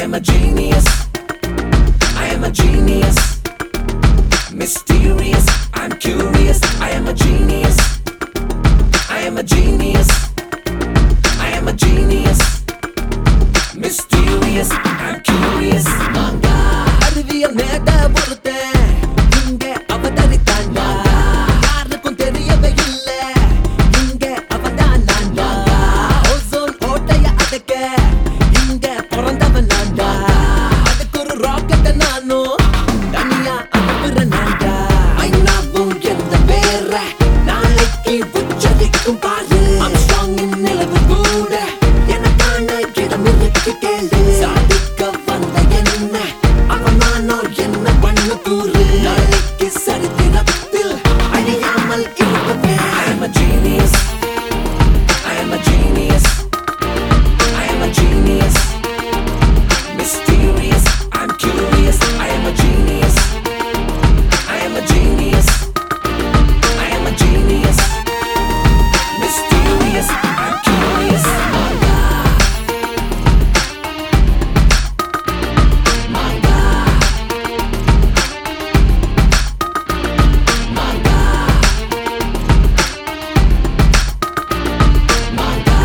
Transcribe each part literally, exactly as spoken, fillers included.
am a genius. I am a genius. Mysterious, I'm curious. I am a genius. I am a genius. I am a genius. Mysterious, I'm curious. Manga. அறிவியல் மேட பொறுத்தேன் இங்கே அவதரித்தாண்டா. யாருக்கும் தெரியவே இல்ல இங்கே அவதான் நான்டா. Ozone ஓட்டைய அடைக்க இங்கே பிறந்தவன் நான்டா. அதுக்கு ஒரு ராக்கெட்ட நானும் தனியா அனுப்புற நான்டா. ஐநாவும் எந்த பேர நாளைக்கு உச்சரிக்கும் பாரு. ஆம்ஸ்ட்ராங்கின் நிலவு கூட எனக்கான இடம் இருக்கு கேளு. சாதிக்க வந்த என்ன அவன் நானோ என்ன பண்ண கூறு. நாளைக்கு சரித்திரத்தில் அழியாமல் இருப்பதே. I am a genius. I am a genius. I am a genius. Mysterious, I'm curious. I am a genius. I am a genius. I am a genius. Mysterious, I'm curious. Manga. Manga. Manga. Manga.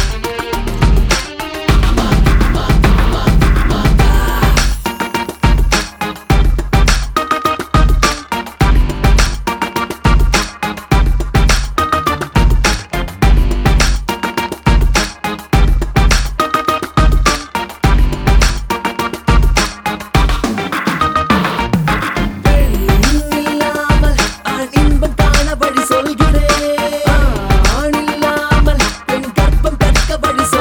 பெண்ணில்லாமல் ஆண் இன்பம் காண வழி சொல்கிறேன். ஆண் இல்லாமல் பெண் கற்பம் கற்க வழி